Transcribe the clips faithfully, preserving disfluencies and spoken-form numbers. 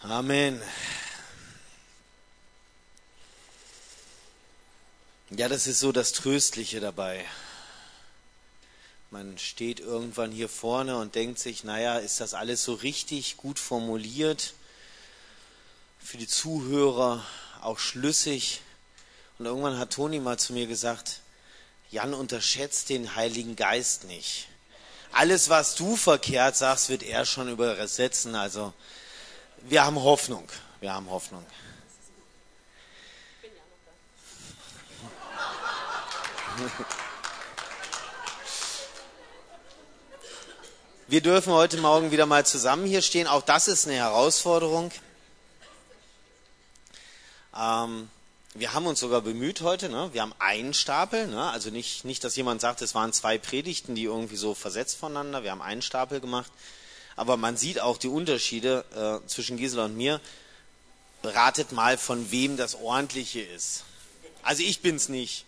Amen. Ja, das ist so das Tröstliche dabei. Man steht irgendwann hier vorne und denkt sich, naja, ist das alles so richtig gut formuliert, für die Zuhörer auch schlüssig? Und irgendwann hat Toni mal zu mir gesagt, Jan, unterschätzt den Heiligen Geist nicht. Alles, was du verkehrt sagst, wird er schon übersetzen. Also wir haben Hoffnung, wir haben Hoffnung. Wir dürfen heute Morgen wieder mal zusammen hier stehen. Auch das ist eine Herausforderung. Ähm, wir haben uns sogar bemüht heute. Ne? Wir haben einen Stapel. Ne? Also nicht, nicht, dass jemand sagt, es waren zwei Predigten, die irgendwie so versetzt voneinander. Wir haben einen Stapel gemacht. Aber man sieht auch die Unterschiede äh, zwischen Gisela und mir. Ratet mal, von wem das Ordentliche ist. Also ich bin's nicht.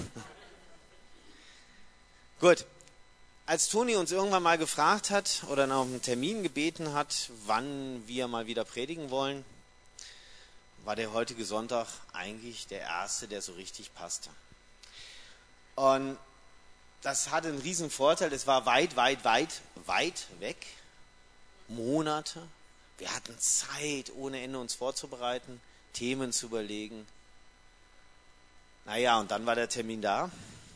Gut. Als Toni uns irgendwann mal gefragt hat oder nach einem Termin gebeten hat, wann wir mal wieder predigen wollen, war der heutige Sonntag eigentlich der erste, der so richtig passte. Und das hatte einen riesen Vorteil, es war weit, weit, weit, weit weg, Monate. Wir hatten Zeit, ohne Ende uns vorzubereiten, Themen zu überlegen. Naja, und dann war der Termin da.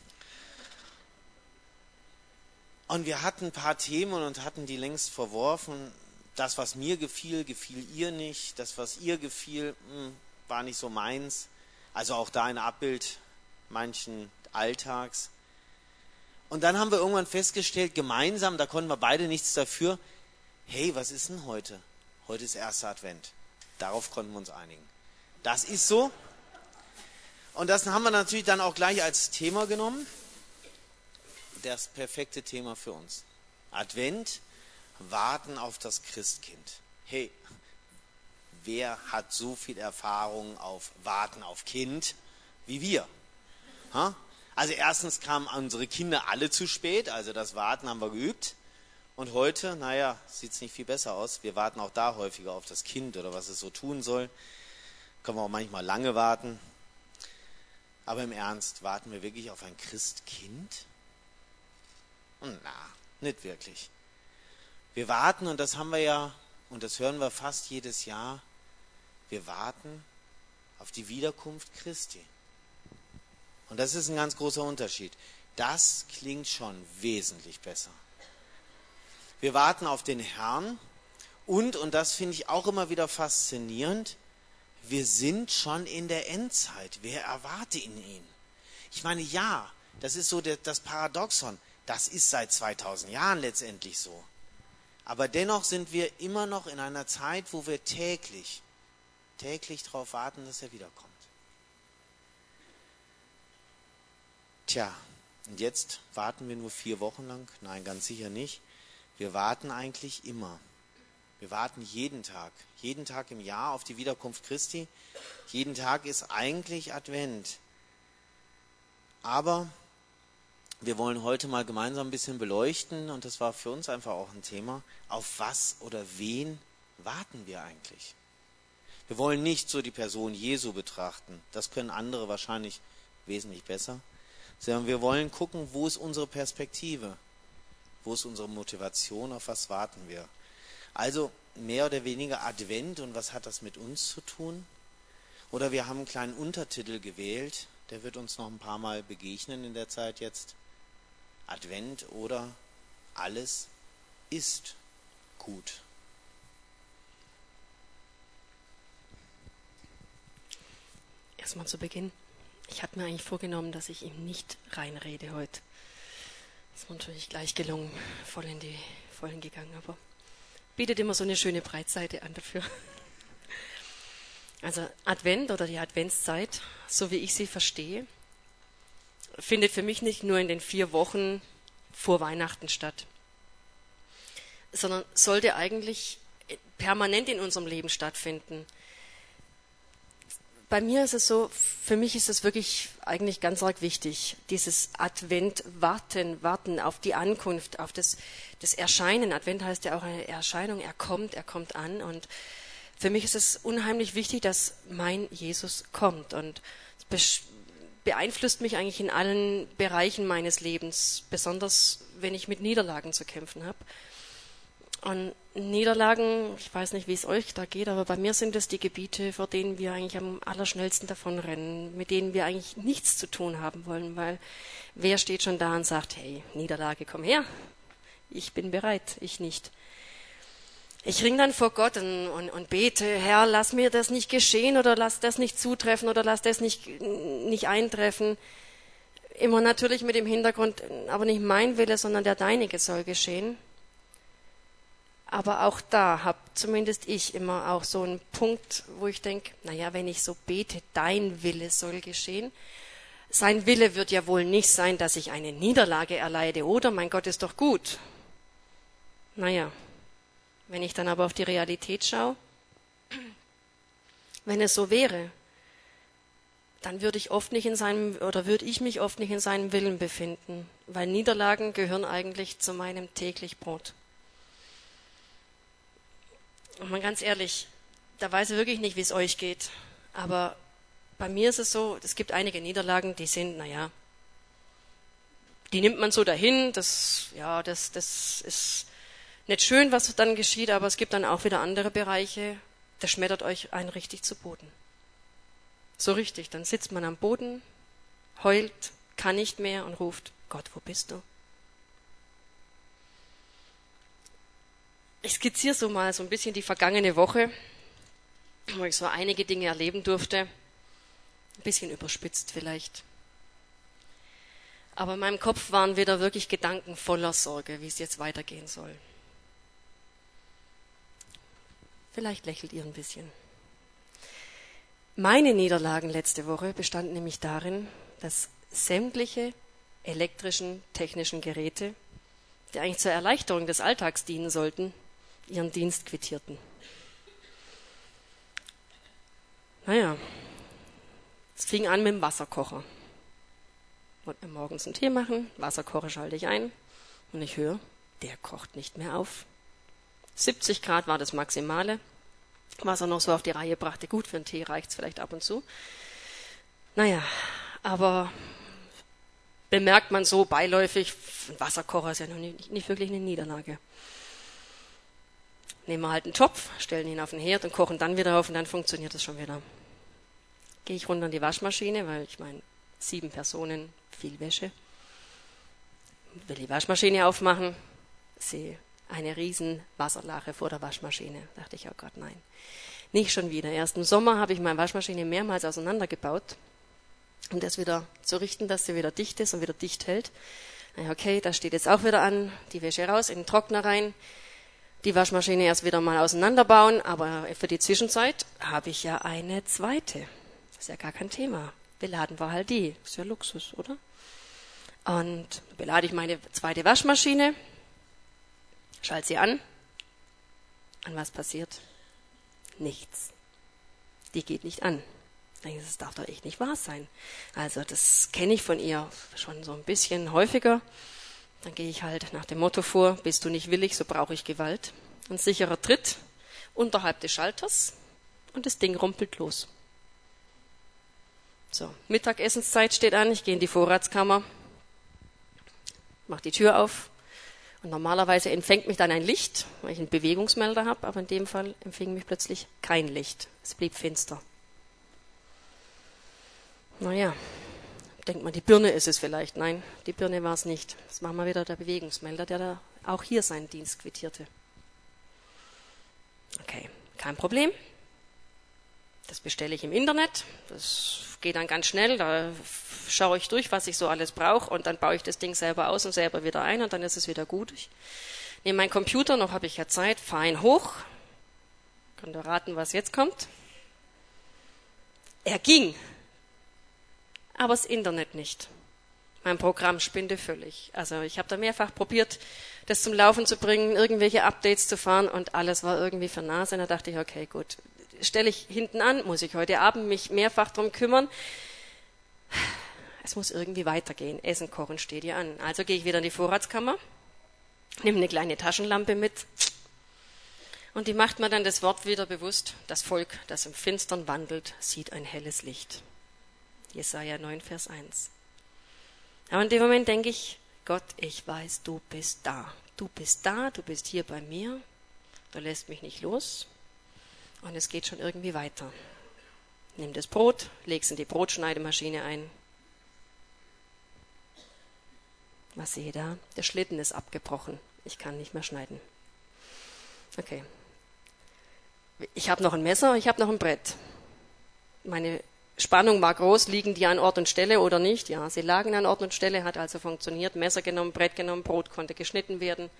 Und wir hatten ein paar Themen und hatten die längst verworfen. Das, was mir gefiel, gefiel ihr nicht. Das, was ihr gefiel, mh, war nicht so meins. Also auch da ein Abbild manchen Alltags. Und dann haben wir irgendwann festgestellt, gemeinsam, da konnten wir beide nichts dafür, hey, was ist denn heute? Heute ist erster Advent. Darauf konnten wir uns einigen. Das ist so. Und das haben wir natürlich dann auch gleich als Thema genommen. Das perfekte Thema für uns. Advent, warten auf das Christkind. Hey, wer hat so viel Erfahrung auf Warten auf Kind wie wir? Ha? Also erstens kamen unsere Kinder alle zu spät, also das Warten haben wir geübt. Und heute, naja, sieht es nicht viel besser aus. Wir warten auch da häufiger auf das Kind oder was es so tun soll. Können wir auch manchmal lange warten. Aber im Ernst, warten wir wirklich auf ein Christkind? Na, nicht wirklich. Wir warten, und das haben wir ja, und das hören wir fast jedes Jahr, wir warten auf die Wiederkunft Christi. Und das ist ein ganz großer Unterschied. Das klingt schon wesentlich besser. Wir warten auf den Herrn und, und das finde ich auch immer wieder faszinierend, wir sind schon in der Endzeit. Wer erwartet in ihn? Ich meine, ja, das ist so das Paradoxon. Das ist seit zweitausend Jahren letztendlich so. Aber dennoch sind wir immer noch in einer Zeit, wo wir täglich, täglich darauf warten, dass er wiederkommt. Tja, und jetzt warten wir nur vier Wochen lang? Nein, ganz sicher nicht. Wir warten eigentlich immer. Wir warten jeden Tag, jeden Tag im Jahr auf die Wiederkunft Christi. Jeden Tag ist eigentlich Advent. Aber wir wollen heute mal gemeinsam ein bisschen beleuchten, und das war für uns einfach auch ein Thema, auf was oder wen warten wir eigentlich? Wir wollen nicht so die Person Jesu betrachten, das können andere wahrscheinlich wesentlich besser, sondern wir wollen gucken, wo ist unsere Perspektive, wo ist unsere Motivation, auf was warten wir. Also mehr oder weniger Advent, und was hat das mit uns zu tun? Oder wir haben einen kleinen Untertitel gewählt, der wird uns noch ein paar Mal begegnen in der Zeit jetzt. Advent oder alles ist gut. Erstmal zu Beginn. Ich hatte mir eigentlich vorgenommen, dass ich ihm nicht reinrede heute. Das ist mir natürlich gleich gelungen, voll in die Vollen gegangen, aber bietet immer so eine schöne Breitseite an dafür. Also Advent oder die Adventszeit, so wie ich sie verstehe, findet für mich nicht nur in den vier Wochen vor Weihnachten statt, sondern sollte eigentlich permanent in unserem Leben stattfinden. Bei mir ist es so, für mich ist es wirklich eigentlich ganz arg wichtig, dieses Advent, warten, warten auf die Ankunft, auf das, das Erscheinen. Advent heißt ja auch eine Erscheinung, er kommt, er kommt an. Und Für mich ist es unheimlich wichtig, dass mein Jesus kommt und es beeinflusst mich eigentlich in allen Bereichen meines Lebens, besonders wenn ich mit Niederlagen zu kämpfen habe. Und Niederlagen, ich weiß nicht, wie es euch da geht, aber bei mir sind es die Gebiete, vor denen wir eigentlich am allerschnellsten davonrennen, mit denen wir eigentlich nichts zu tun haben wollen, weil wer steht schon da und sagt, hey, Niederlage, komm her, ich bin bereit, ich nicht. Ich ring dann vor Gott und, und, und bete, Herr, lass mir das nicht geschehen oder lass das nicht zutreffen oder lass das nicht, nicht eintreffen. Immer natürlich mit dem Hintergrund, aber nicht mein Wille, sondern der deinige soll geschehen. Aber auch da habe zumindest ich immer auch so einen Punkt, wo ich denke, naja, wenn ich so bete, dein Wille soll geschehen. Sein Wille wird ja wohl nicht sein, dass ich eine Niederlage erleide, oder? Mein Gott ist doch gut. Naja, wenn ich dann aber auf die Realität schaue, wenn es so wäre, dann würde ich oft nicht in seinem, oder würde ich mich oft nicht in seinem Willen befinden, weil Niederlagen gehören eigentlich zu meinem täglich Brot. Und mal ganz ehrlich, da weiß ich wirklich nicht, wie es euch geht, aber bei mir ist es so, es gibt einige Niederlagen, die sind, naja, die nimmt man so dahin, das, ja, das, das ist nicht schön, was dann geschieht, aber es gibt dann auch wieder andere Bereiche, das schmettert euch einen richtig zu Boden. So richtig, dann sitzt man am Boden, heult, kann nicht mehr und ruft, Gott, wo bist du? Ich skizziere so mal so ein bisschen die vergangene Woche, wo ich so einige Dinge erleben durfte, ein bisschen überspitzt vielleicht. Aber in meinem Kopf waren wieder wirklich Gedanken voller Sorge, wie es jetzt weitergehen soll. Vielleicht lächelt ihr ein bisschen. Meine Niederlagen letzte Woche bestanden nämlich darin, dass sämtliche elektrischen, technischen Geräte, die eigentlich zur Erleichterung des Alltags dienen sollten, ihren Dienst quittierten. Naja, es fing an mit dem Wasserkocher. Wollte mir morgens einen Tee machen, Wasserkocher schalte ich ein und ich höre, der kocht nicht mehr auf. siebzig Grad war das Maximale, was er noch so auf die Reihe brachte. Gut, für einen Tee reicht es vielleicht ab und zu. Naja, aber bemerkt man so beiläufig, ein Wasserkocher ist ja noch nicht, nicht wirklich eine Niederlage. Nehmen wir halt einen Topf, stellen ihn auf den Herd und kochen dann wieder auf und dann funktioniert das schon wieder. Gehe ich runter in die Waschmaschine, weil ich meine, sieben Personen, viel Wäsche. Will die Waschmaschine aufmachen, sehe eine riesen Wasserlache vor der Waschmaschine. Dachte ich, oh Gott, nein. Nicht schon wieder. Erst im Sommer habe ich meine Waschmaschine mehrmals auseinandergebaut, um das wieder zu richten, dass sie wieder dicht ist und wieder dicht hält. Okay, das steht jetzt auch wieder an, die Wäsche raus, in den Trockner rein, die Waschmaschine erst wieder mal auseinanderbauen, aber für die Zwischenzeit habe ich ja eine zweite. Das ist ja gar kein Thema. Beladen wir halt die. Ist ja Luxus, oder? Und belade ich meine zweite Waschmaschine, schalte sie an. Und was passiert? Nichts. Die geht nicht an. Ich denke, das darf doch echt nicht wahr sein. Also das kenne ich von ihr schon so ein bisschen häufiger. Dann gehe ich halt nach dem Motto vor, bist du nicht willig, so brauche ich Gewalt. Ein sicherer Tritt unterhalb des Schalters und das Ding rumpelt los. So, Mittagessenszeit steht an, ich gehe in die Vorratskammer, mache die Tür auf und normalerweise empfängt mich dann ein Licht, weil ich einen Bewegungsmelder habe, aber in dem Fall empfing mich plötzlich kein Licht. Es blieb finster. Naja, denkt man, die Birne ist es vielleicht. Nein, die Birne war es nicht. Das war mal wieder der Bewegungsmelder, der da auch hier seinen Dienst quittierte. Okay, kein Problem. Das bestelle ich im Internet. Das geht dann ganz schnell. Da schaue ich durch, was ich so alles brauche und dann baue ich das Ding selber aus und selber wieder ein und dann ist es wieder gut. Ich nehme meinen Computer, noch habe ich ja Zeit, fahre ihn hoch. Könnt ihr raten, was jetzt kommt? Er ging. Aber das Internet nicht. Mein Programm spinnte völlig. Also ich habe da mehrfach probiert, das zum Laufen zu bringen, irgendwelche Updates zu fahren und alles war irgendwie für Nase. Und da dachte ich, okay, gut, stelle ich hinten an, muss ich heute Abend mich mehrfach drum kümmern. Es muss irgendwie weitergehen. Essen kochen steht ja an. Also gehe ich wieder in die Vorratskammer, nehme eine kleine Taschenlampe mit Und die macht mir dann das Wort wieder bewusst: Das Volk, das im Finstern wandelt, sieht ein helles Licht. Jesaja neun, Vers eins. Aber in dem Moment denke ich: Gott, ich weiß, du bist da. Du bist da, du bist hier bei mir. Du lässt mich nicht los. Und es geht schon irgendwie weiter. Nimm das Brot, leg's in die Brotschneidemaschine ein. Was sehe ich da? Der Schlitten ist abgebrochen. Ich kann nicht mehr schneiden. Okay. Ich habe noch ein Messer, ich habe noch ein Brett. Meine Spannung war groß, liegen die an Ort und Stelle oder nicht? Ja, sie lagen an Ort und Stelle, hat also funktioniert. Messer genommen, Brett genommen, Brot konnte geschnitten werden.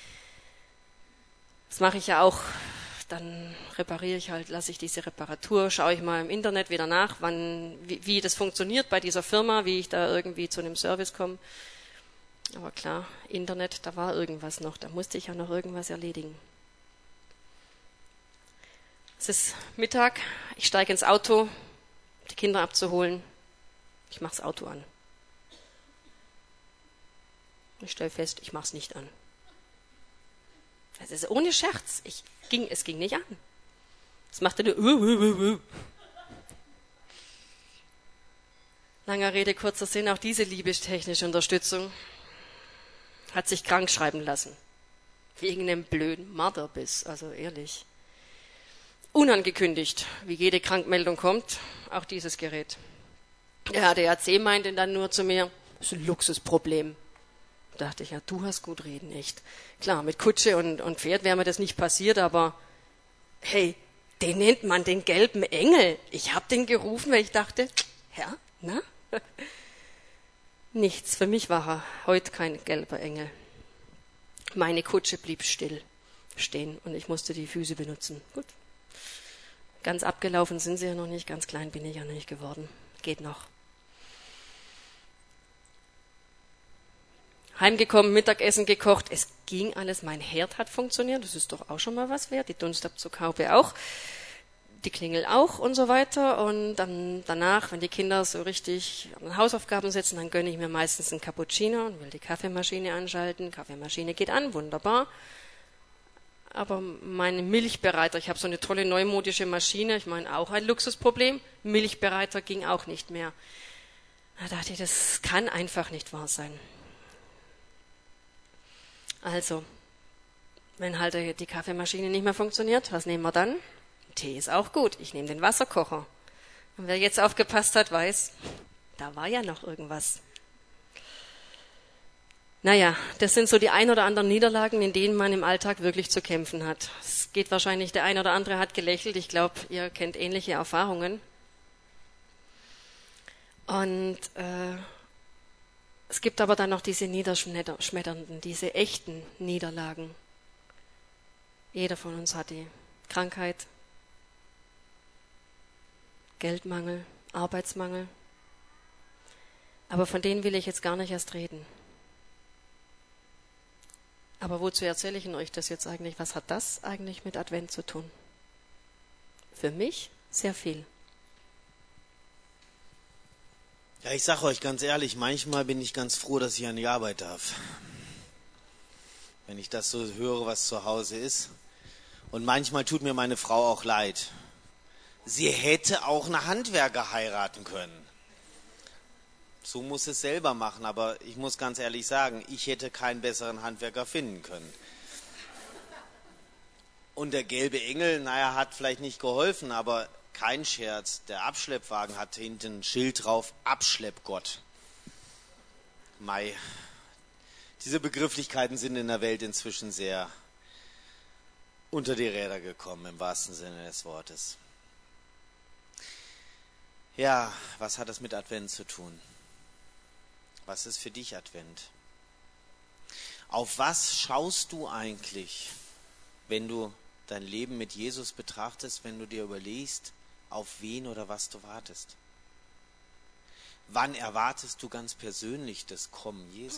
Das mache ich ja auch. Dann repariere ich halt, lasse ich diese Reparatur, schaue ich mal im Internet wieder nach, wann, wie, wie das funktioniert bei dieser Firma, wie ich da irgendwie zu einem Service komme. Aber klar, Internet, da war irgendwas noch, da musste ich ja noch irgendwas erledigen. Es ist Mittag, ich steige ins Auto, um die Kinder abzuholen. Ich mache das Auto an. Ich stelle fest, ich mache es nicht an. Das ist ohne Scherz. Ich ging, es ging nicht an. Es machte nur uh, uh, uh, uh. Langer Rede, kurzer Sinn, auch diese liebestechnische Unterstützung hat sich krank schreiben lassen. Wegen einem blöden Marderbiss, also ehrlich. Unangekündigt, wie jede Krankmeldung kommt, auch dieses Gerät. Der A D A C meinte dann nur zu mir: Das ist ein Luxusproblem. Da dachte ich, ja, du hast gut reden, echt. Klar, mit Kutsche und, und Pferd wäre mir das nicht passiert, aber hey, den nennt man den gelben Engel. Ich habe den gerufen, weil ich dachte, Herr, na? Nichts, für mich war er heute kein gelber Engel. Meine Kutsche blieb still stehen und ich musste die Füße benutzen. Gut. Ganz abgelaufen sind sie ja noch nicht, ganz klein bin ich ja noch nicht geworden. Geht noch. Heimgekommen, Mittagessen gekocht, es ging alles, mein Herd hat funktioniert, das ist doch auch schon mal was wert, die Dunstabzugshaube auch, die Klingel auch und so weiter. Und dann danach, wenn die Kinder so richtig an Hausaufgaben sitzen, dann gönne ich mir meistens einen Cappuccino und will die Kaffeemaschine anschalten. Kaffeemaschine geht an, wunderbar. Aber meine Milchbereiter, ich habe so eine tolle neumodische Maschine, ich meine auch ein Luxusproblem, Milchbereiter ging auch nicht mehr. Da dachte ich, das kann einfach nicht wahr sein. Also, wenn halt die Kaffeemaschine nicht mehr funktioniert, was nehmen wir dann? Tee ist auch gut, ich nehme den Wasserkocher. Und wer jetzt aufgepasst hat, weiß, da war ja noch irgendwas. Naja, das sind so die ein oder anderen Niederlagen, in denen man im Alltag wirklich zu kämpfen hat. Es geht wahrscheinlich, der ein oder andere hat gelächelt, ich glaube, ihr kennt ähnliche Erfahrungen. Und äh, es gibt aber dann noch diese niederschmetternden, diese echten Niederlagen. Jeder von uns hat die Krankheit, Geldmangel, Arbeitsmangel. Aber von denen will ich jetzt gar nicht erst reden. Aber wozu erzähle ich Ihnen euch das jetzt eigentlich? Was hat das eigentlich mit Advent zu tun? Für mich sehr viel. Ja, ich sage euch ganz ehrlich, manchmal bin ich ganz froh, dass ich an die Arbeit darf. Wenn ich das so höre, was zu Hause ist. Und manchmal tut mir meine Frau auch leid. Sie hätte auch einen Handwerker heiraten können. So muss es selber machen, aber ich muss ganz ehrlich sagen, ich hätte keinen besseren Handwerker finden können. Und der gelbe Engel, naja, hat vielleicht nicht geholfen, aber kein Scherz, der Abschleppwagen hat hinten ein Schild drauf, Abschleppgott. Mei, diese Begrifflichkeiten sind in der Welt inzwischen sehr unter die Räder gekommen, im wahrsten Sinne des Wortes. Ja, was hat das mit Advent zu tun? Was ist für dich Advent? Auf was schaust du eigentlich, wenn du dein Leben mit Jesus betrachtest, wenn du dir überlegst, auf wen oder was du wartest? Wann erwartest du ganz persönlich das Kommen Jesu?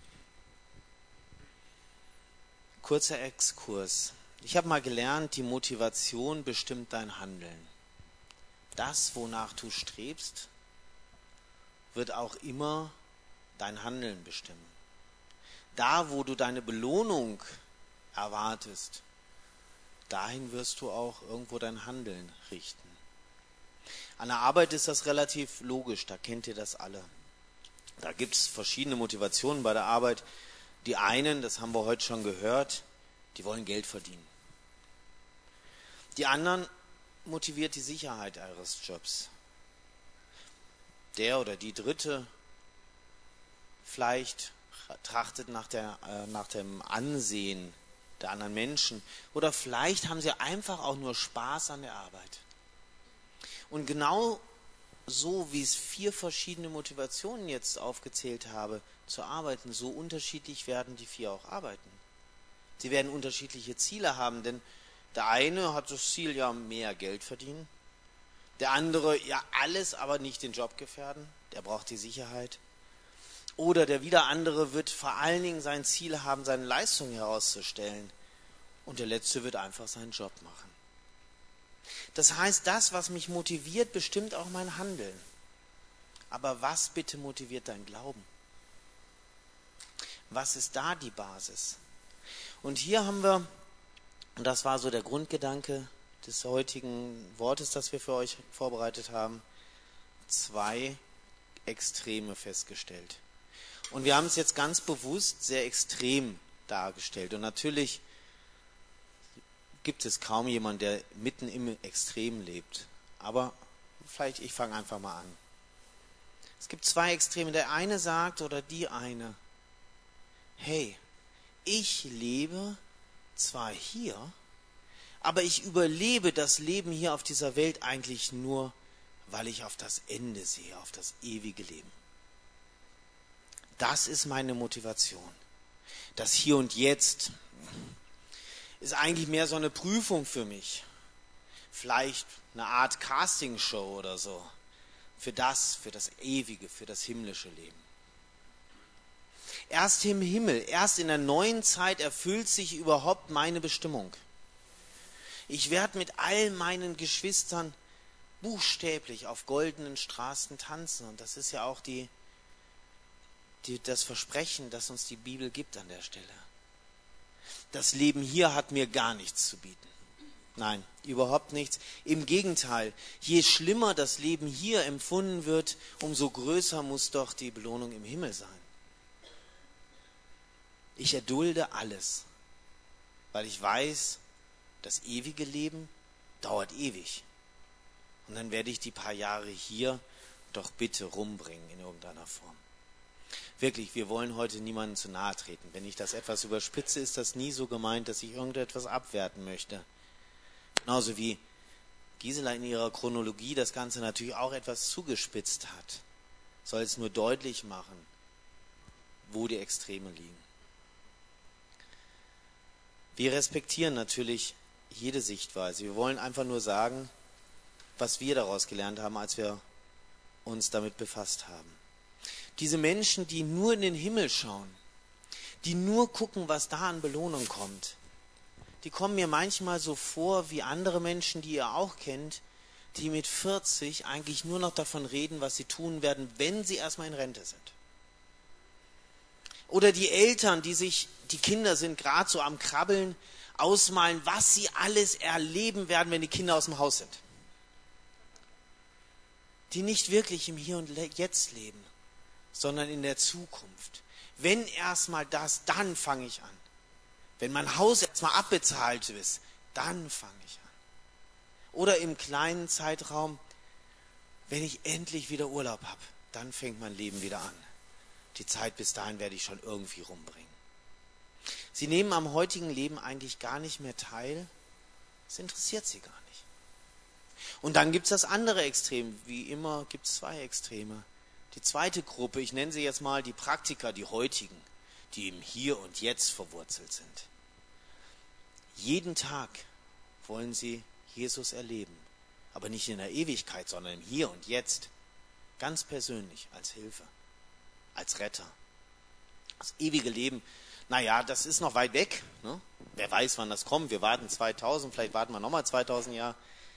Kurzer Exkurs. Ich habe mal gelernt, die Motivation bestimmt dein Handeln. Das, wonach du strebst, wird auch immer dein Handeln bestimmen. Da, wo du deine Belohnung erwartest, dahin wirst du auch irgendwo dein Handeln richten. An der Arbeit ist das relativ logisch, da kennt ihr das alle. Da gibt es verschiedene Motivationen bei der Arbeit. Die einen, das haben wir heute schon gehört, die wollen Geld verdienen. Die anderen motiviert die Sicherheit eures Jobs. Der oder die dritte vielleicht trachtet nach, der, äh, nach dem Ansehen der anderen Menschen. Oder vielleicht haben sie einfach auch nur Spaß an der Arbeit. Und genau so, wie es vier verschiedene Motivationen jetzt aufgezählt habe, zu arbeiten, so unterschiedlich werden die vier auch arbeiten. Sie werden unterschiedliche Ziele haben, denn der eine hat das Ziel, ja, mehr Geld verdienen. Der andere, ja, alles, aber nicht den Job gefährden. Der braucht die Sicherheit. Oder der wieder andere wird vor allen Dingen sein Ziel haben, seine Leistung herauszustellen. Und der letzte wird einfach seinen Job machen. Das heißt, das, was mich motiviert, bestimmt auch mein Handeln. Aber was bitte motiviert dein Glauben? Was ist da die Basis? Und hier haben wir, und das war so der Grundgedanke des heutigen Wortes, das wir für euch vorbereitet haben, zwei Extreme festgestellt. Und wir haben es jetzt ganz bewusst sehr extrem dargestellt. Und natürlich gibt es kaum jemanden, der mitten im Extrem lebt. Aber vielleicht, ich fange einfach mal an. Es gibt zwei Extreme. Der eine sagt, oder die eine, hey, ich lebe zwar hier, aber ich überlebe das Leben hier auf dieser Welt eigentlich nur, weil ich auf das Ende sehe, auf das ewige Leben. Das ist meine Motivation. Das Hier und Jetzt ist eigentlich mehr so eine Prüfung für mich. Vielleicht eine Art Castingshow oder so. Für das, für das Ewige, für das himmlische Leben. Erst im Himmel, erst in der neuen Zeit erfüllt sich überhaupt meine Bestimmung. Ich werde mit all meinen Geschwistern buchstäblich auf goldenen Straßen tanzen. Und das ist ja auch die, die, das Versprechen, das uns die Bibel gibt an der Stelle. Das Leben hier hat mir gar nichts zu bieten. Nein, überhaupt nichts. Im Gegenteil, je schlimmer das Leben hier empfunden wird, umso größer muss doch die Belohnung im Himmel sein. Ich erdulde alles, weil ich weiß, das ewige Leben dauert ewig. Und dann werde ich die paar Jahre hier doch bitte rumbringen in irgendeiner Form. Wirklich, wir wollen heute niemandem zu nahe treten. Wenn ich das etwas überspitze, ist das nie so gemeint, dass ich irgendetwas abwerten möchte. Genauso wie Gisela in ihrer Chronologie das Ganze natürlich auch etwas zugespitzt hat, soll es nur deutlich machen, wo die Extreme liegen. Wir respektieren natürlich jede Sichtweise. Wir wollen einfach nur sagen, was wir daraus gelernt haben, als wir uns damit befasst haben. Diese Menschen, die nur in den Himmel schauen, die nur gucken, was da an Belohnung kommt, die kommen mir manchmal so vor wie andere Menschen, die ihr auch kennt, die mit vierzig eigentlich nur noch davon reden, was sie tun werden, wenn sie erstmal in Rente sind. Oder die Eltern, die sich, die Kinder sind gerade so am Krabbeln, ausmalen, was sie alles erleben werden, wenn die Kinder aus dem Haus sind. Die nicht wirklich im Hier und Jetzt leben, sondern in der Zukunft. Wenn erstmal das, dann fange ich an. Wenn mein Haus erstmal abbezahlt ist, dann fange ich an. Oder im kleinen Zeitraum, wenn ich endlich wieder Urlaub habe, dann fängt mein Leben wieder an. Die Zeit bis dahin werde ich schon irgendwie rumbringen. Sie nehmen am heutigen Leben eigentlich gar nicht mehr teil. Es interessiert sie gar nicht. Und dann gibt es das andere Extrem. Wie immer gibt es zwei Extreme. Die zweite Gruppe, ich nenne sie jetzt mal die Praktiker, die heutigen, die im Hier und Jetzt verwurzelt sind. Jeden Tag wollen sie Jesus erleben. Aber nicht in der Ewigkeit, sondern im Hier und Jetzt. Ganz persönlich, als Hilfe, als Retter. Das ewige Leben, naja, das ist noch weit weg. Ne? Wer weiß, wann das kommt. Wir warten zweitausend, vielleicht warten wir nochmal zweitausend Jahre.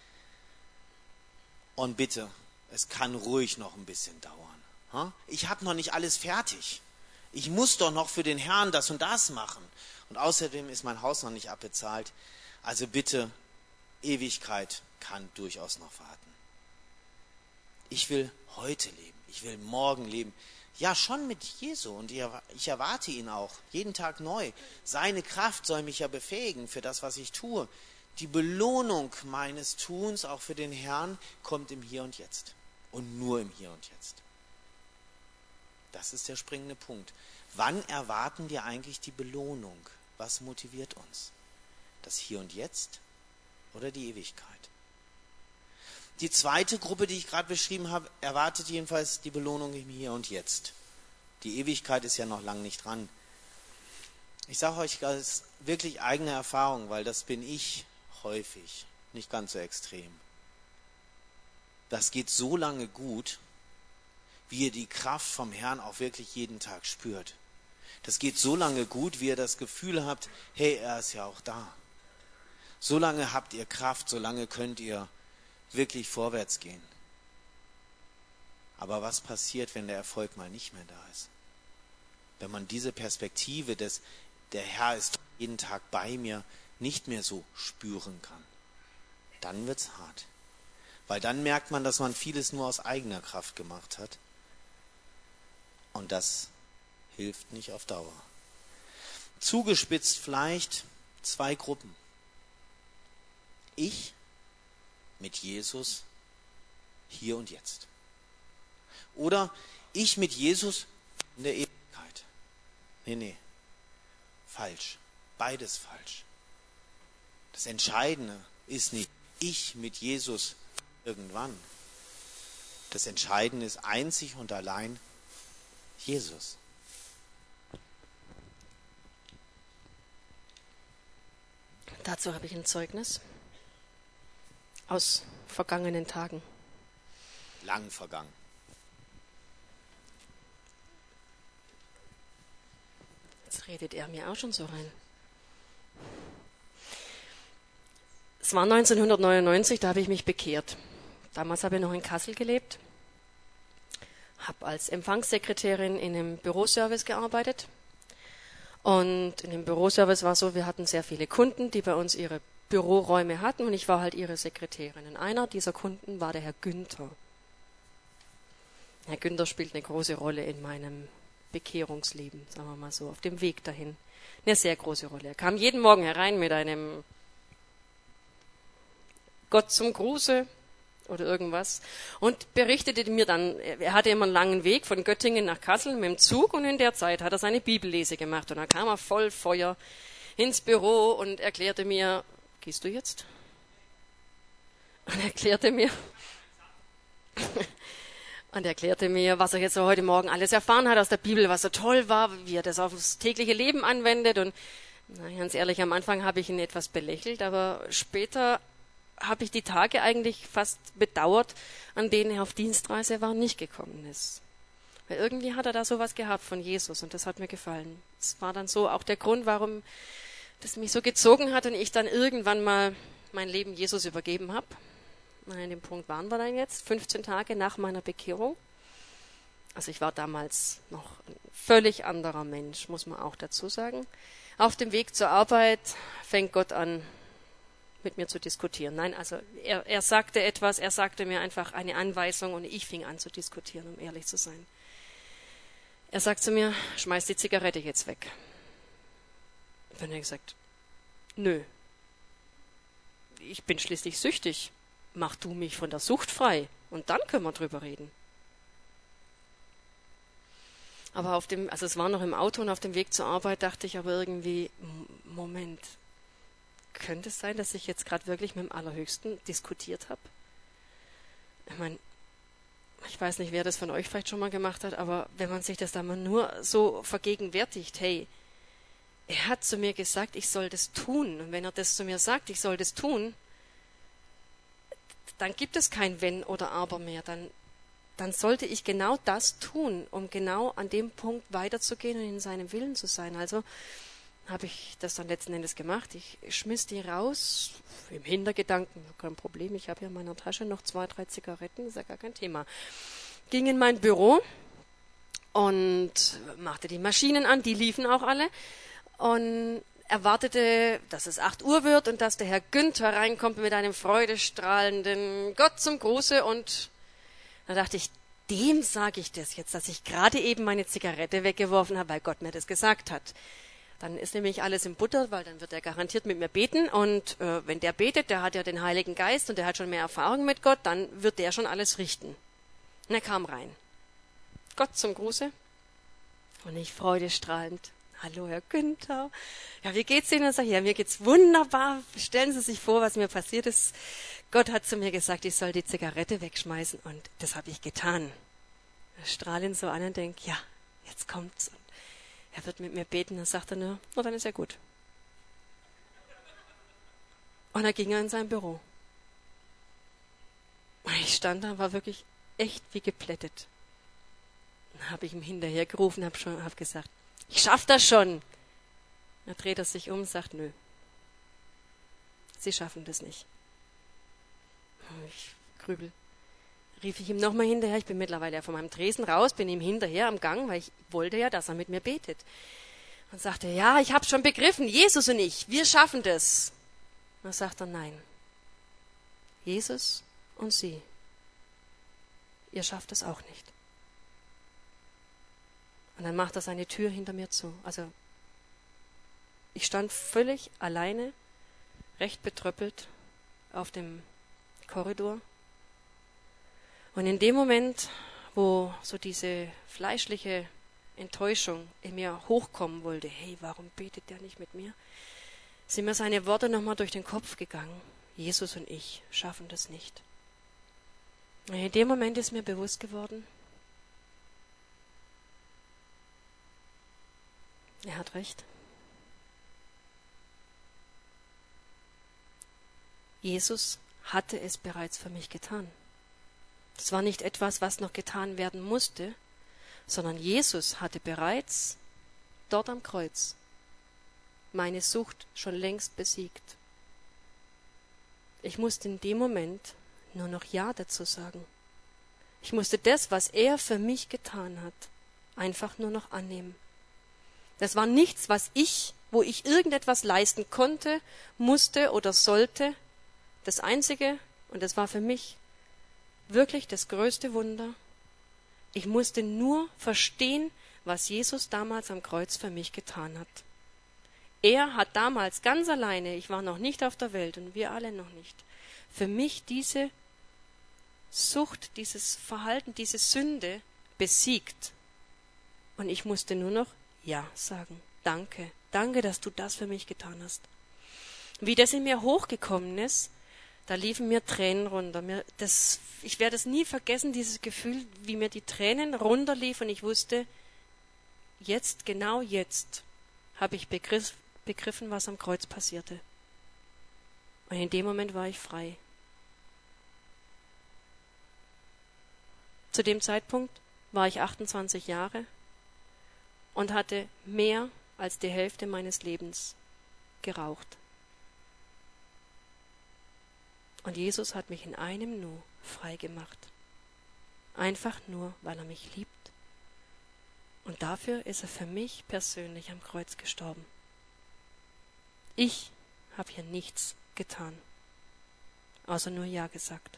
Und bitte, es kann ruhig noch ein bisschen dauern. Ich habe noch nicht alles fertig. Ich muss doch noch für den Herrn das und das machen. Und außerdem ist mein Haus noch nicht abbezahlt. Also bitte, Ewigkeit kann durchaus noch warten. Ich will heute leben, ich will morgen leben. Ja, schon mit Jesu und ich erwarte ihn auch, jeden Tag neu. Seine Kraft soll mich ja befähigen für das, was ich tue. Die Belohnung meines Tuns, auch für den Herrn, kommt im Hier und Jetzt. Und nur im Hier und Jetzt. Das ist der springende Punkt. Wann erwarten wir eigentlich die Belohnung? Was motiviert uns? Das Hier und Jetzt oder die Ewigkeit? Die zweite Gruppe, die ich gerade beschrieben habe, erwartet jedenfalls die Belohnung im Hier und Jetzt. Die Ewigkeit ist ja noch lange nicht dran. Ich sage euch als wirklich eigene Erfahrung, weil das bin ich häufig, nicht ganz so extrem. Das geht so lange gut, wie ihr die Kraft vom Herrn auch wirklich jeden Tag spürt. Das geht so lange gut, wie ihr das Gefühl habt, hey, er ist ja auch da. So lange habt ihr Kraft, so lange könnt ihr wirklich vorwärts gehen. Aber was passiert, wenn der Erfolg mal nicht mehr da ist? Wenn man diese Perspektive des, der Herr ist jeden Tag bei mir, nicht mehr so spüren kann, dann wird's hart. Weil dann merkt man, dass man vieles nur aus eigener Kraft gemacht hat. Und das hilft nicht auf Dauer. Zugespitzt vielleicht zwei Gruppen. Ich mit Jesus hier und jetzt. Oder ich mit Jesus in der Ewigkeit. Nee, nee. Falsch. Beides falsch. Das Entscheidende ist nicht ich mit Jesus irgendwann. Das Entscheidende ist einzig und allein Jesus. Dazu habe ich ein Zeugnis aus vergangenen Tagen. Lang vergangen. Jetzt redet er mir auch schon so rein. Es war neunzehnhundertneunundneunzig, da habe ich mich bekehrt. Damals habe ich noch in Kassel gelebt, habe als Empfangssekretärin in einem Büroservice gearbeitet. Und in dem Büroservice war so, wir hatten sehr viele Kunden, die bei uns ihre Büroräume hatten und ich war halt ihre Sekretärin. Und einer dieser Kunden war der Herr Günther. Herr Günther spielt eine große Rolle in meinem Bekehrungsleben, sagen wir mal so, auf dem Weg dahin. Eine sehr große Rolle. Er kam jeden Morgen herein mit einem Gott zum Gruße oder irgendwas und berichtete mir dann, er hatte immer einen langen Weg von Göttingen nach Kassel mit dem Zug und in der Zeit hat er seine Bibellese gemacht und dann kam er voll Feuer ins Büro und erklärte mir, gehst du jetzt? Und erklärte mir, und erklärte mir, was er jetzt so heute Morgen alles erfahren hat aus der Bibel, was so toll war, wie er das aufs tägliche Leben anwendet und na, ganz ehrlich, am Anfang habe ich ihn etwas belächelt, aber später habe ich die Tage eigentlich fast bedauert, an denen er auf Dienstreise war und nicht gekommen ist. Weil irgendwie hat er da sowas gehabt von Jesus und das hat mir gefallen. Das war dann so auch der Grund, warum das mich so gezogen hat und ich dann irgendwann mal mein Leben Jesus übergeben habe. An dem Punkt waren wir dann jetzt, fünfzehn Tage nach meiner Bekehrung. Also ich war damals noch ein völlig anderer Mensch, muss man auch dazu sagen. Auf dem Weg zur Arbeit fängt Gott an, mit mir zu diskutieren. Nein, also er, er sagte etwas, er sagte mir einfach eine Anweisung und ich fing an zu diskutieren, um ehrlich zu sein. Er sagt zu mir, schmeiß die Zigarette jetzt weg. Dann habe ich gesagt, nö, ich bin schließlich süchtig. Mach du mich von der Sucht frei und dann können wir drüber reden. Aber auf dem, also es war noch im Auto und auf dem Weg zur Arbeit dachte ich aber irgendwie, Moment, könnte es sein, dass ich jetzt gerade wirklich mit dem Allerhöchsten diskutiert habe? Ich meine, ich weiß nicht, wer das von euch vielleicht schon mal gemacht hat, aber wenn man sich das da mal nur so vergegenwärtigt, hey, er hat zu mir gesagt, ich soll das tun. Und wenn er das zu mir sagt, ich soll das tun, dann gibt es kein Wenn oder Aber mehr. Dann, dann sollte ich genau das tun, um genau an dem Punkt weiterzugehen und in seinem Willen zu sein. Also habe ich das dann letzten Endes gemacht. Ich schmiss die raus, im Hintergedanken, kein Problem, ich habe ja in meiner Tasche noch zwei, drei Zigaretten, ist ja gar kein Thema. Ging in mein Büro und machte die Maschinen an, die liefen auch alle. Und erwartete, dass es acht Uhr wird und dass der Herr Günther reinkommt mit einem freudestrahlenden Gott zum Gruße. Und da dachte ich, dem sage ich das jetzt, dass ich gerade eben meine Zigarette weggeworfen habe, weil Gott mir das gesagt hat. Dann ist nämlich alles im Butter, weil dann wird er garantiert mit mir beten. Und äh, wenn der betet, der hat ja den Heiligen Geist und der hat schon mehr Erfahrung mit Gott, dann wird der schon alles richten. Und er kam rein. Gott zum Gruße. Und ich freudestrahlend. Hallo, Herr Günther. Ja, wie geht's Ihnen? Und sag ich, ja, mir geht's wunderbar. Stellen Sie sich vor, was mir passiert ist. Gott hat zu mir gesagt, ich soll die Zigarette wegschmeißen. Und das habe ich getan. Ich strahle ihn so an und denke, ja, jetzt kommt's. Und er wird mit mir beten. Dann sagt er nur, na, dann ist ja gut. Und dann ging er in sein Büro. Und ich stand da und war wirklich echt wie geplättet. Dann habe ich ihm hinterher gerufen, habe schon, hab gesagt, ich schaff das schon. Dann dreht er sich um und sagt, nö, Sie schaffen das nicht. Ich grübel. Rief ich ihm nochmal hinterher, ich bin mittlerweile von meinem Tresen raus, bin ihm hinterher am Gang, weil ich wollte ja, dass er mit mir betet. Und sagte, ja, ich habe schon begriffen, Jesus und ich, wir schaffen das. Und dann sagt er, nein, Jesus und Sie, ihr schafft es auch nicht. Und dann macht er seine Tür hinter mir zu. Also ich stand völlig alleine, recht betröppelt auf dem Korridor. Und in dem Moment, wo so diese fleischliche Enttäuschung in mir hochkommen wollte, hey, warum betet der nicht mit mir, sind mir seine Worte nochmal durch den Kopf gegangen. Jesus und ich schaffen das nicht. Und in dem Moment ist mir bewusst geworden, er hat recht. Jesus hatte es bereits für mich getan. Das war nicht etwas, was noch getan werden musste, sondern Jesus hatte bereits dort am Kreuz meine Sucht schon längst besiegt. Ich musste in dem Moment nur noch Ja dazu sagen. Ich musste das, was er für mich getan hat, einfach nur noch annehmen. Das war nichts, was ich, wo ich irgendetwas leisten konnte, musste oder sollte. Das Einzige, und das war für mich wirklich das größte Wunder, ich musste nur verstehen, was Jesus damals am Kreuz für mich getan hat. Er hat damals ganz alleine, ich war noch nicht auf der Welt und wir alle noch nicht, für mich diese Sucht, dieses Verhalten, diese Sünde besiegt. Und ich musste nur noch Ja sagen. Danke. Danke, dass du das für mich getan hast. Wie das in mir hochgekommen ist, da liefen mir Tränen runter. Mir das, ich werde es nie vergessen, dieses Gefühl, wie mir die Tränen runterliefen. Und ich wusste, jetzt, genau jetzt, habe ich begriff, begriffen, was am Kreuz passierte. Und in dem Moment war ich frei. Zu dem Zeitpunkt war ich achtundzwanzig Jahre und hatte mehr als die Hälfte meines Lebens geraucht. Und Jesus hat mich in einem Nu frei gemacht. Einfach nur, weil er mich liebt. Und dafür ist er für mich persönlich am Kreuz gestorben. Ich habe hier nichts getan, außer nur Ja gesagt.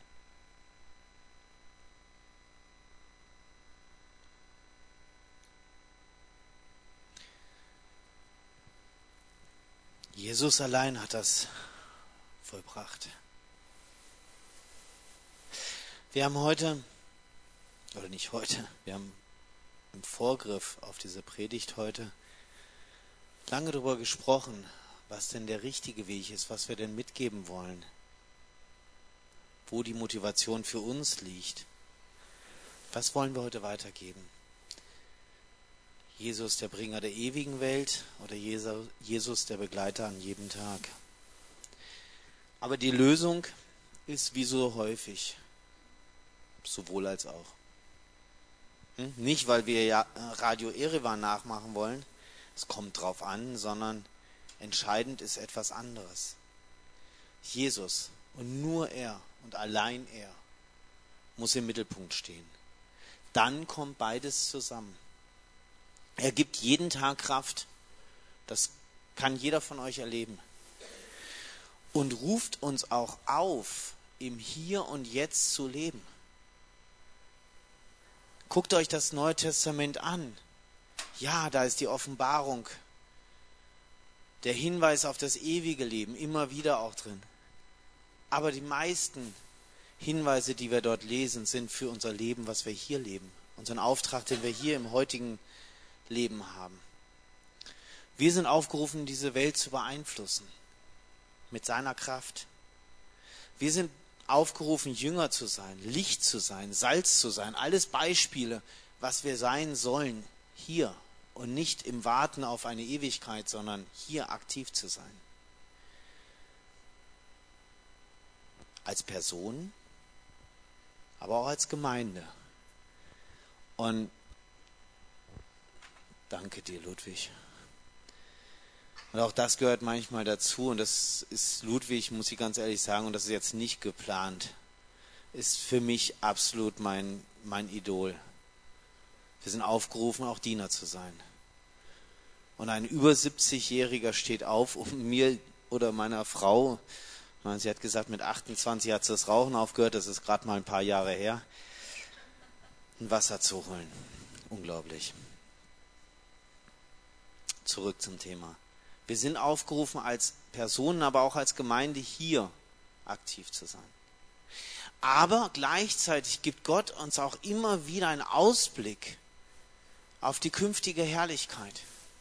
Jesus allein hat das vollbracht. Wir haben heute, oder nicht heute, wir haben im Vorgriff auf diese Predigt heute lange darüber gesprochen, was denn der richtige Weg ist, was wir denn mitgeben wollen, wo die Motivation für uns liegt. Was wollen wir heute weitergeben? Jesus, der Bringer der ewigen Welt, oder Jesus, der Begleiter an jedem Tag? Aber die Lösung ist wie so häufig, sowohl als auch. Hm? Nicht, weil wir ja Radio Erevan nachmachen wollen, es kommt drauf an, sondern entscheidend ist etwas anderes. Jesus und nur er und allein er muss im Mittelpunkt stehen. Dann kommt beides zusammen. Er gibt jeden Tag Kraft. Das Kann jeder von euch erleben. Und ruft uns auch auf, im Hier und Jetzt zu leben. Guckt euch das Neue Testament an. Ja, da ist die Offenbarung, der Hinweis auf das ewige Leben, immer wieder auch drin. Aber die meisten Hinweise, die wir dort lesen, sind für unser Leben, was wir hier leben. Unseren Auftrag, den wir hier im heutigen Leben haben. Wir sind aufgerufen, diese Welt zu beeinflussen. Mit seiner Kraft. Wir sind aufgerufen, Jünger zu sein, Licht zu sein, Salz zu sein. Alles Beispiele, was wir sein sollen, hier. Und nicht im Warten auf eine Ewigkeit, sondern hier aktiv zu sein. Als Person, aber auch als Gemeinde. Und danke dir, Ludwig. Und auch das gehört manchmal dazu. Und das ist Ludwig, muss ich ganz ehrlich sagen, und das ist jetzt nicht geplant, ist für mich absolut mein, mein Idol. Wir sind aufgerufen, auch Diener zu sein. Und ein über siebzigjähriger steht auf, um mir oder meiner Frau, sie hat gesagt, mit achtundzwanzig hat sie das Rauchen aufgehört, das ist gerade mal ein paar Jahre her, ein Wasser zu holen. Unglaublich. Zurück zum Thema. Wir sind aufgerufen, als Personen, aber auch als Gemeinde hier aktiv zu sein. Aber gleichzeitig gibt Gott uns auch immer wieder einen Ausblick auf die künftige Herrlichkeit.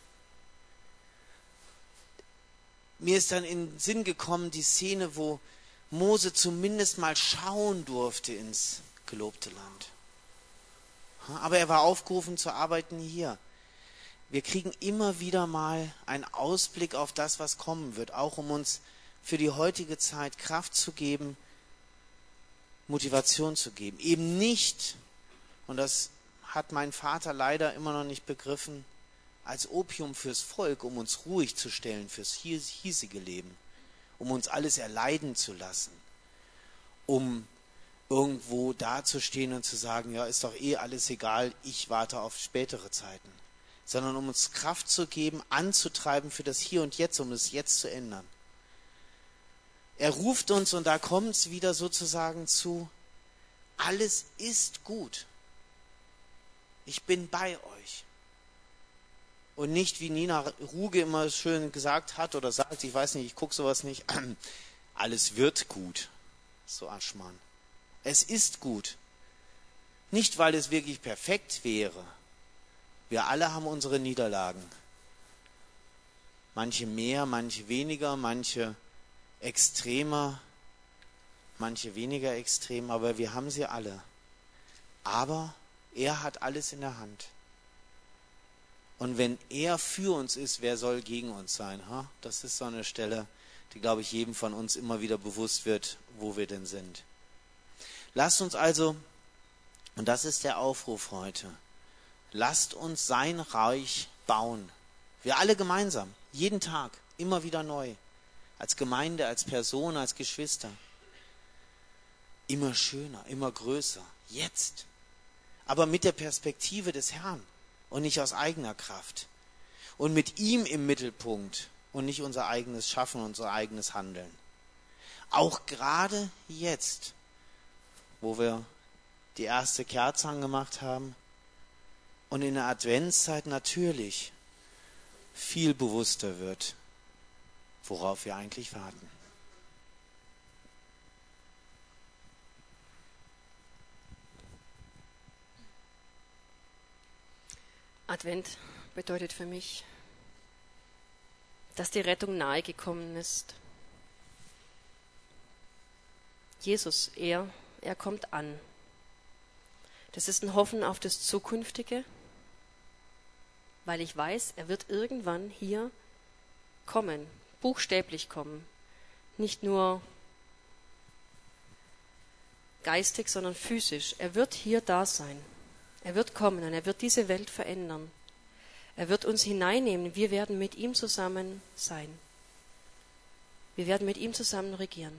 Mir ist dann in den Sinn gekommen, die Szene, wo Mose zumindest mal schauen durfte ins gelobte Land. Aber er war aufgerufen zu arbeiten hier. Wir kriegen immer wieder mal einen Ausblick auf das, was kommen wird, auch um uns für die heutige Zeit Kraft zu geben, Motivation zu geben. Eben nicht, und das hat mein Vater leider immer noch nicht begriffen, als Opium fürs Volk, um uns ruhig zu stellen fürs hiesige Leben, um uns alles erleiden zu lassen, um irgendwo dazustehen und zu sagen, ja, ist doch eh alles egal, ich warte auf spätere Zeiten, sondern um uns Kraft zu geben, anzutreiben für das Hier und Jetzt, um es jetzt zu ändern. Er ruft uns, und da kommt es wieder sozusagen zu, alles ist gut. Ich bin bei euch. Und nicht, wie Nina Ruge immer schön gesagt hat oder sagt, ich weiß nicht, ich gucke sowas nicht, alles wird gut. So Aschmann. Es ist gut. Nicht, weil es wirklich perfekt wäre. Wir alle haben unsere Niederlagen. Manche mehr, manche weniger, manche extremer, manche weniger extrem, aber wir haben sie alle. Aber er hat alles in der Hand. Und wenn er für uns ist, wer soll gegen uns sein? Ha? Das ist so eine Stelle, die, glaube ich, jedem von uns immer wieder bewusst wird, wo wir denn sind. Lasst uns also, und das ist der Aufruf heute, lasst uns sein Reich bauen. Wir alle gemeinsam, jeden Tag, immer wieder neu. Als Gemeinde, als Person, als Geschwister. Immer schöner, immer größer. Jetzt. Aber mit der Perspektive des Herrn. Und nicht aus eigener Kraft. Und mit ihm im Mittelpunkt und nicht unser eigenes Schaffen, unser eigenes Handeln. Auch gerade jetzt, wo wir die erste Kerze angemacht haben und in der Adventszeit natürlich viel bewusster wird, worauf wir eigentlich warten. Advent bedeutet für mich, dass die Rettung nahe gekommen ist. Jesus, er, er kommt an. Das ist ein Hoffen auf das Zukünftige, weil ich weiß, er wird irgendwann hier kommen, buchstäblich kommen. Nicht nur geistig, sondern physisch. Er wird hier da sein. Er wird kommen und er wird diese Welt verändern. Er wird uns hineinnehmen. Wir werden mit ihm zusammen sein. Wir werden mit ihm zusammen regieren.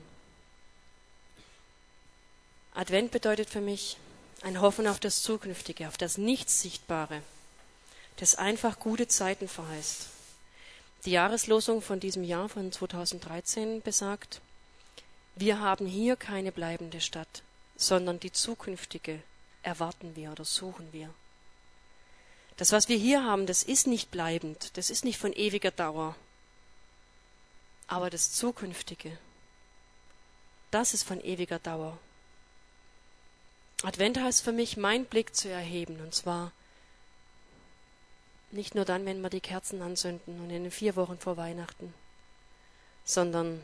Advent bedeutet für mich ein Hoffen auf das Zukünftige, auf das Nichts-Sichtbare, das einfach gute Zeiten verheißt. Die Jahreslosung von diesem Jahr, von zweitausenddreizehn, besagt: Wir haben hier keine bleibende Stadt, sondern die zukünftige erwarten wir oder suchen wir. Das, was wir hier haben, das ist nicht bleibend, das ist nicht von ewiger Dauer. Aber das Zukünftige, das ist von ewiger Dauer. Advent heißt für mich, meinen Blick zu erheben, und zwar nicht nur dann, wenn wir die Kerzen anzünden und in den vier Wochen vor Weihnachten, sondern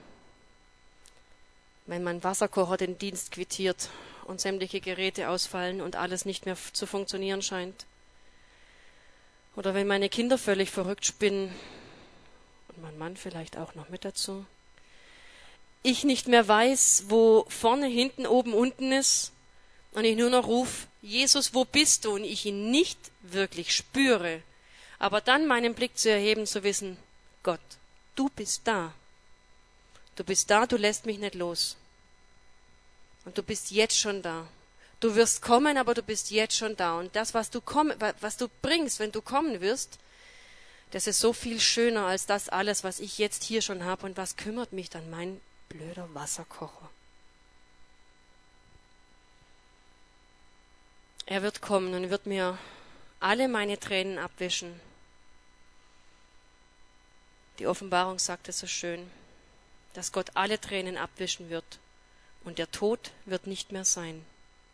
wenn mein Wasserkocher den Dienst quittiert und sämtliche Geräte ausfallen und alles nicht mehr zu funktionieren scheint. Oder wenn meine Kinder völlig verrückt spinnen und mein Mann vielleicht auch noch mit dazu. Ich nicht mehr weiß, wo vorne, hinten, oben, unten ist und ich nur noch rufe: Jesus, wo bist du? Und ich ihn nicht wirklich spüre. Aber dann meinen Blick zu erheben, zu wissen: Gott, du bist da. Du bist da, du lässt mich nicht los. Und du bist jetzt schon da. Du wirst kommen, aber du bist jetzt schon da. Und das, was du, komm, was du bringst, wenn du kommen wirst, das ist so viel schöner als das alles, was ich jetzt hier schon habe. Und was kümmert mich dann mein blöder Wasserkocher? Er wird kommen und wird mir alle meine Tränen abwischen. Die Offenbarung sagt es so schön, dass Gott alle Tränen abwischen wird und der Tod wird nicht mehr sein.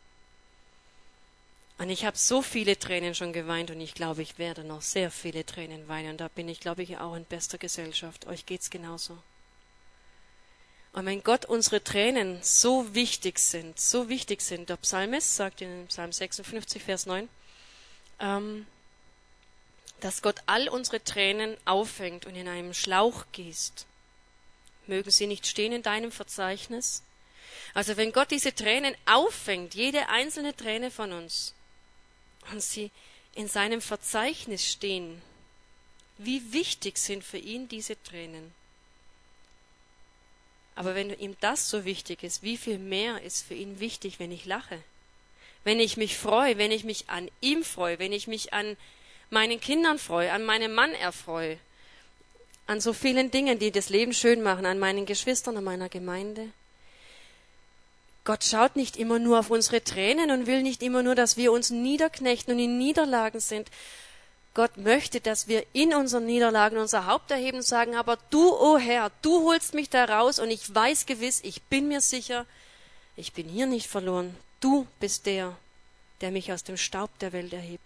Und ich habe so viele Tränen schon geweint und ich glaube, ich werde noch sehr viele Tränen weinen. Und da bin ich, glaube ich, auch in bester Gesellschaft. Euch geht's genauso. Und wenn Gott unsere Tränen so wichtig sind, so wichtig sind, der Psalmist sagt in Psalm sechsundfünfzig, Vers neun, ähm, dass Gott all unsere Tränen auffängt und in einem Schlauch gießt. Mögen sie nicht stehen in deinem Verzeichnis? Also wenn Gott diese Tränen auffängt, jede einzelne Träne von uns, und sie in seinem Verzeichnis stehen, wie wichtig sind für ihn diese Tränen? Aber wenn ihm das so wichtig ist, wie viel mehr ist für ihn wichtig, wenn ich lache? Wenn ich mich freue, wenn ich mich an ihm freue, wenn ich mich an meinen Kindern freue, an meinem Mann erfreue, an so vielen Dingen, die das Leben schön machen, an meinen Geschwistern, an meiner Gemeinde. Gott schaut nicht immer nur auf unsere Tränen und will nicht immer nur, dass wir uns niederknechten und in Niederlagen sind. Gott möchte, dass wir in unseren Niederlagen unser Haupt erheben und sagen: Aber du, o oh Herr, du holst mich da raus und ich weiß gewiss, ich bin mir sicher, ich bin hier nicht verloren. Du bist der, der mich aus dem Staub der Welt erhebt.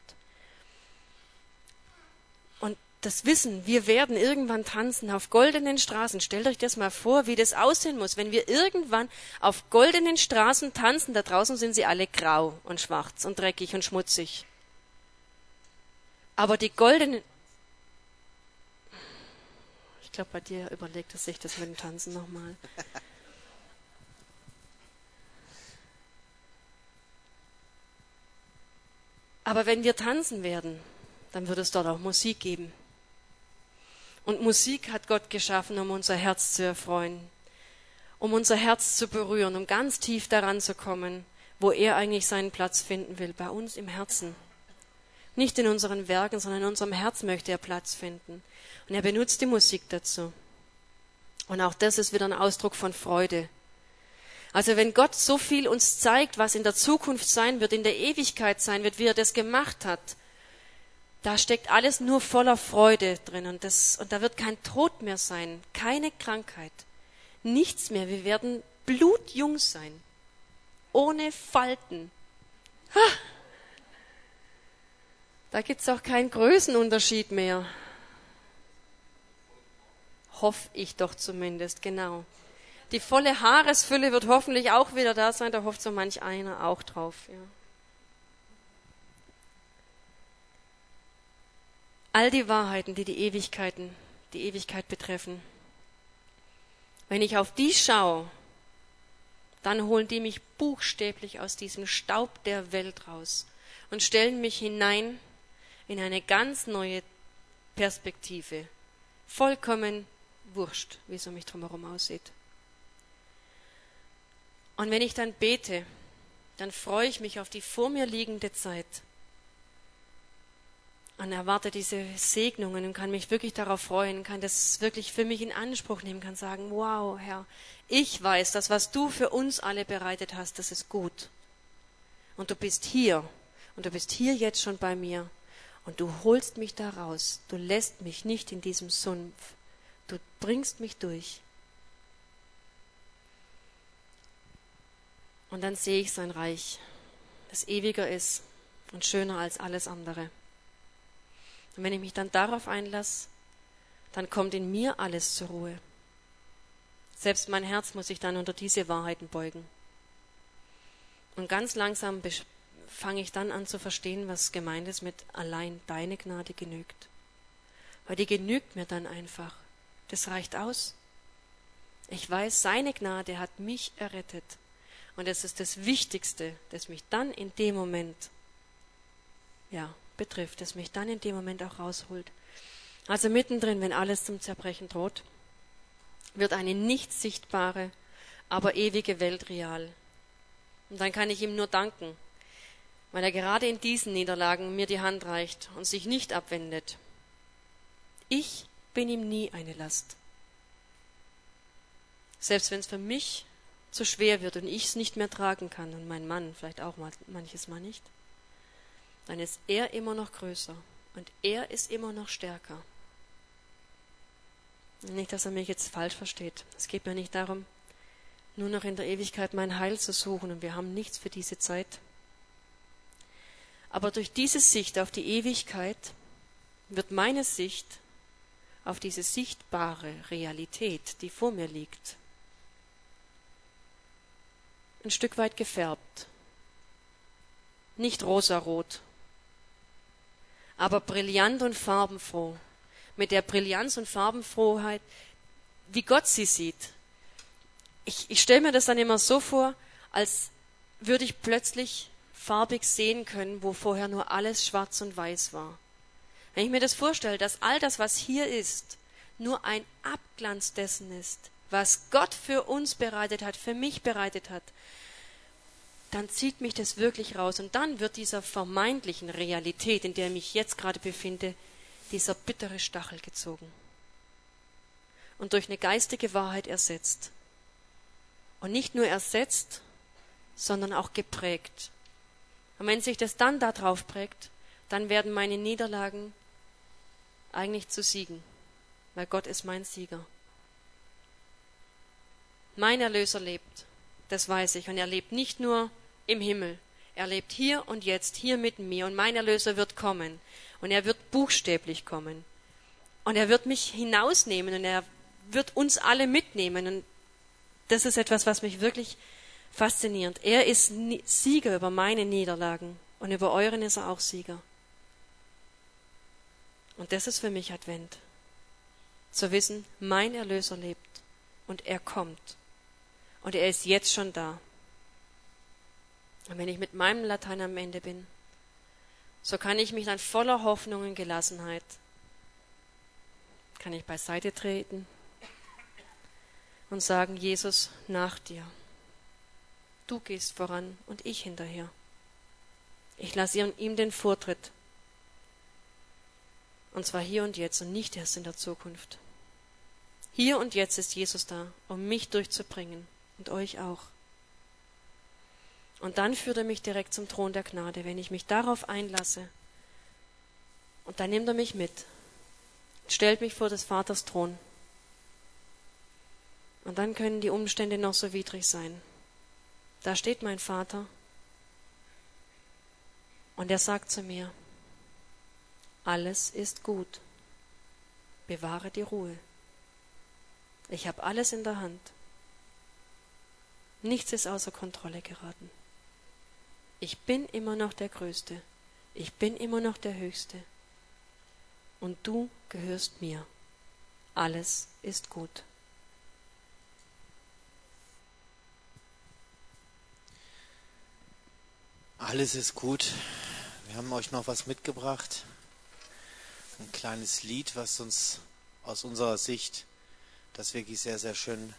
Und das Wissen, wir werden irgendwann tanzen auf goldenen Straßen. Stellt euch das mal vor, wie das aussehen muss, wenn wir irgendwann auf goldenen Straßen tanzen. Da draußen sind sie alle grau und schwarz und dreckig und schmutzig. Aber die goldenen... Ich glaube, bei dir überlegt er sich das mit dem Tanzen nochmal. Aber wenn wir tanzen werden, dann wird es dort auch Musik geben. Und Musik hat Gott geschaffen, um unser Herz zu erfreuen, um unser Herz zu berühren, um ganz tief daran zu kommen, wo er eigentlich seinen Platz finden will, bei uns im Herzen. Nicht in unseren Werken, sondern in unserem Herz möchte er Platz finden. Und er benutzt die Musik dazu. Und auch das ist wieder ein Ausdruck von Freude. Also wenn Gott so viel uns zeigt, was in der Zukunft sein wird, in der Ewigkeit sein wird, wie er das gemacht hat, da steckt alles nur voller Freude drin. Und, das, und da wird kein Tod mehr sein, keine Krankheit, nichts mehr. Wir werden blutjung sein, ohne Falten. Ha! Da gibt es auch keinen Größenunterschied mehr. Hoffe ich doch zumindest, genau. Die volle Haaresfülle wird hoffentlich auch wieder da sein, da hofft so manch einer auch drauf. Ja. All die Wahrheiten, die die Ewigkeiten, die Ewigkeit betreffen. Wenn ich auf die schaue, dann holen die mich buchstäblich aus diesem Staub der Welt raus und stellen mich hinein in eine ganz neue Perspektive. Vollkommen wurscht, wie es um mich drumherum aussieht. Und wenn ich dann bete, dann freue ich mich auf die vor mir liegende Zeit. und erwarte diese Segnungen und kann mich wirklich darauf freuen, kann das wirklich für mich in Anspruch nehmen, kann sagen, wow, Herr, ich weiß, das, was du für uns alle bereitet hast, das ist gut. Und du bist hier und du bist hier jetzt schon bei mir und du holst mich da raus. Du lässt mich nicht in diesem Sumpf. Du bringst mich durch. Und dann sehe ich sein Reich, das ewiger ist und schöner als alles andere. Und wenn ich mich dann darauf einlasse, dann kommt in mir alles zur Ruhe. Selbst mein Herz muss sich dann unter diese Wahrheiten beugen. Und ganz langsam fange ich dann an zu verstehen, was gemeint ist mit allein deine Gnade genügt. Weil die genügt mir dann einfach. Das reicht aus. Ich weiß, seine Gnade hat mich errettet. Und das ist das Wichtigste, das mich dann in dem Moment, ja, betrifft, das mich dann in dem Moment auch rausholt. Also mittendrin, wenn alles zum Zerbrechen droht, wird eine nicht sichtbare, aber ewige Welt real. Und dann kann ich ihm nur danken, weil er gerade in diesen Niederlagen mir die Hand reicht und sich nicht abwendet. Ich bin ihm nie eine Last. Selbst wenn es für mich zu schwer wird und ich es nicht mehr tragen kann und mein Mann vielleicht auch mal, manches Mal nicht, dann ist er immer noch größer und er ist immer noch stärker. Nicht, dass er mich jetzt falsch versteht. Es geht mir nicht darum, nur noch in der Ewigkeit mein Heil zu suchen und wir haben nichts für diese Zeit. Aber durch diese Sicht auf die Ewigkeit wird meine Sicht auf diese sichtbare Realität, die vor mir liegt, ein Stück weit gefärbt. Nicht rosarot, aber brillant und farbenfroh. Mit der Brillanz und Farbenfroheit, wie Gott sie sieht. Ich, ich stelle mir das dann immer so vor, als würde ich plötzlich farbig sehen können, wo vorher nur alles schwarz und weiß war. Wenn ich mir das vorstelle, dass all das, was hier ist, nur ein Abglanz dessen ist, was Gott für uns bereitet hat, für mich bereitet hat, dann zieht mich das wirklich raus. Und dann wird dieser vermeintlichen Realität, in der ich mich jetzt gerade befinde, dieser bittere Stachel gezogen und durch eine geistige Wahrheit ersetzt. Und nicht nur ersetzt, sondern auch geprägt. Und wenn sich das dann da drauf prägt, dann werden meine Niederlagen eigentlich zu Siegen, weil Gott ist mein Sieger. Mein Erlöser lebt, das weiß ich, und er lebt nicht nur im Himmel, er lebt hier und jetzt, hier mit mir, und mein Erlöser wird kommen, und er wird buchstäblich kommen, und er wird mich hinausnehmen, und er wird uns alle mitnehmen, und das ist etwas, was mich wirklich fasziniert. Er ist Sieger über meine Niederlagen, und über euren ist er auch Sieger. Und das ist für mich Advent. Zu wissen, mein Erlöser lebt und er kommt. Und er ist jetzt schon da. Und wenn ich mit meinem Latein am Ende bin, so kann ich mich dann voller Hoffnung und Gelassenheit, kann ich beiseite treten und sagen, Jesus, nach dir. Du gehst voran und ich hinterher. Ich lasse ihm den Vortritt. Und zwar hier und jetzt und nicht erst in der Zukunft. Hier und jetzt ist Jesus da, um mich durchzubringen und euch auch. Und dann führt er mich direkt zum Thron der Gnade, wenn ich mich darauf einlasse. Und dann nimmt er mich mit, stellt mich vor des Vaters Thron. Und dann können die Umstände noch so widrig sein. Da steht mein Vater und er sagt zu mir, alles ist gut, bewahre die Ruhe. Ich habe alles in der Hand. Nichts ist außer Kontrolle geraten. Ich bin immer noch der Größte. Ich bin immer noch der Höchste. Und du gehörst mir. Alles ist gut. Alles ist gut. Wir haben euch noch was mitgebracht. Ein kleines Lied, was uns aus unserer Sicht das wirklich sehr, sehr schön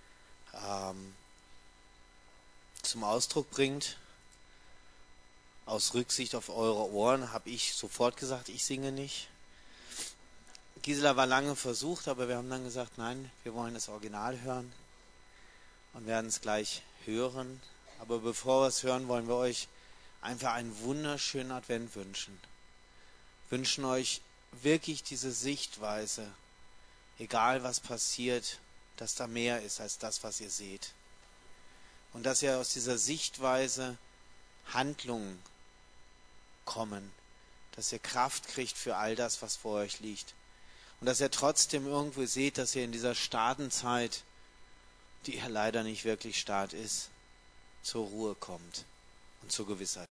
ähm, zum Ausdruck bringt. aus Rücksicht auf eure Ohren habe ich sofort gesagt, ich singe nicht. Gisela war lange versucht, aber wir haben dann gesagt, nein, wir wollen das Original hören und werden es gleich hören. Aber bevor wir es hören, wollen wir euch einfach einen wunderschönen Advent wünschen. Wünschen euch wirklich diese Sichtweise, egal was passiert, dass da mehr ist als das, was ihr seht. Und dass ihr aus dieser Sichtweise Handlungen kommen, dass ihr Kraft kriegt für all das, was vor euch liegt. Und dass ihr trotzdem irgendwo seht, dass ihr in dieser Startenzeit, die ja leider nicht wirklich Start ist, zur Ruhe kommt und zur Gewissheit.